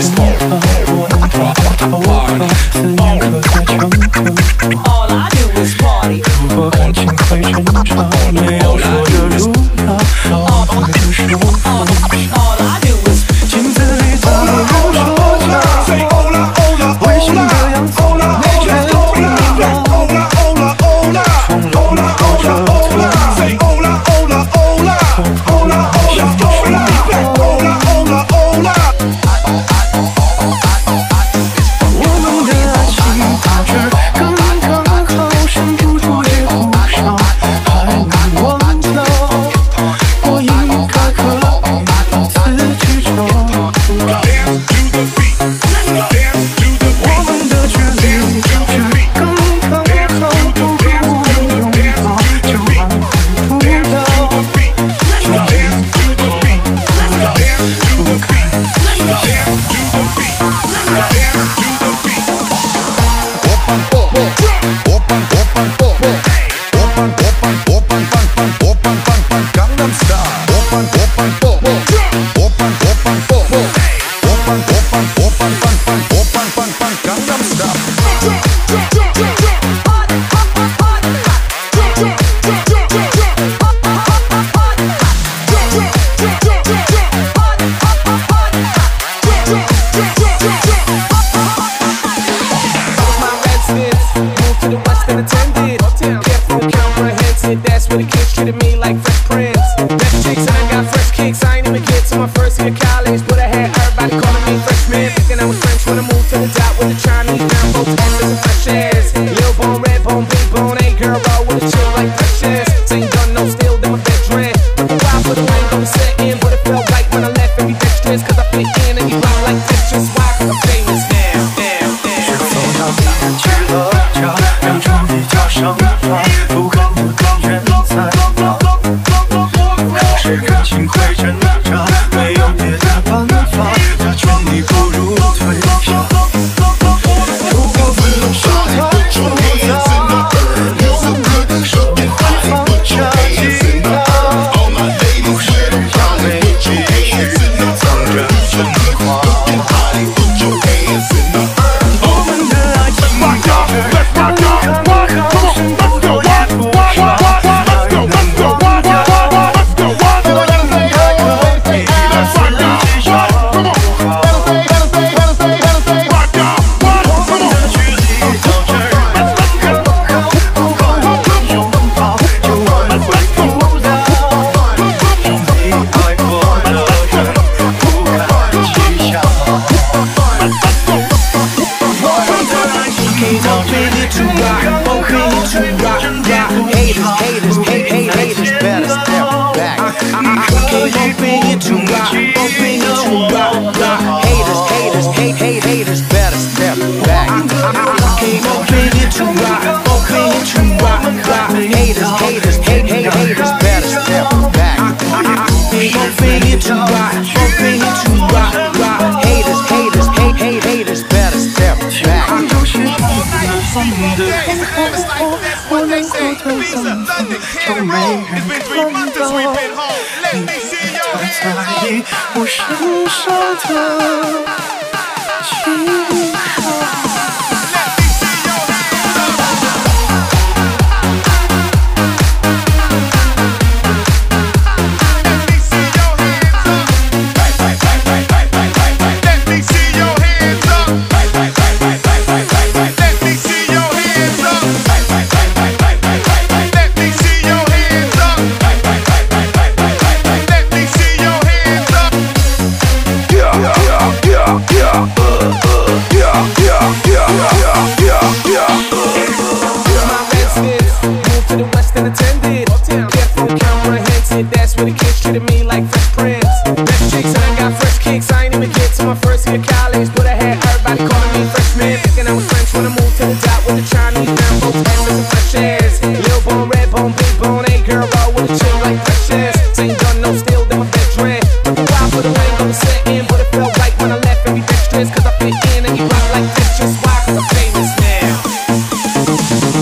That's when the kids treated me like Fresh Prince. Fresh chicks, I got fresh kicks. I ain't even get to my first year of college, but I had everybody calling me freshman. Thinking I was French when I moved to the dot with the Chinese. Now both asses and fresh ass. Lil bone, red bone, big bone. Ain't girl roll with a chill like Precious. Ain't done no still, then my veteran. Looking wild for the rain, gonna set in, but it felt right when I left every dextrous. Cause I fit in and you rock like this. Just why? Cause I'm famous now. 是否要避免去了家，让注意加上话，不可能更远在哪？可是感情会挣扎，没有别的办法，假装你不如退下。如果不能说太复杂，用你的手放下吉他，不是要美丽，藏着真话。 Haters better step back. Came open it to rock, open it to rock. Haters better step back. Came open it to rock, open it to rock. Haters better step back. 我能够偷偷就没人看到，他在意我身上的记忆。